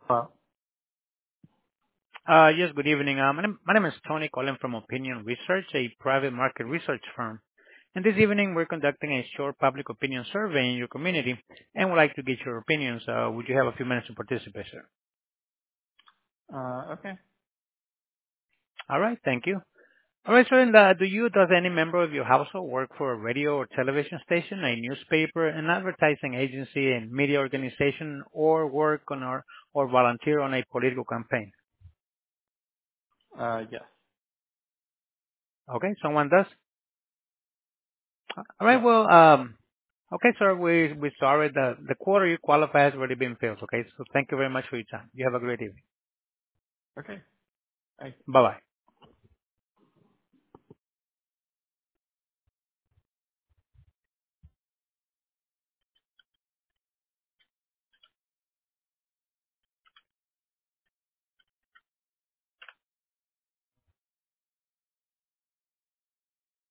Well, Yes, good evening. My name is Tony, calling from Opinion Research, a private market research firm. And this evening, we're conducting a short public opinion survey in your community, and would like to get your opinions. Would you have a few minutes to participate, sir? okay. All right, thank you. All right, sir, and does any member of your household work for a radio or television station, a newspaper, an advertising agency, a media organization, or work on or volunteer on a political campaign? Yes. Okay, someone does? All right. Yeah. Well, okay, sir. We sorry the quota you qualify has already been filled. Okay, so thank you very much for your time. You have a great evening. Okay. I Bye bye.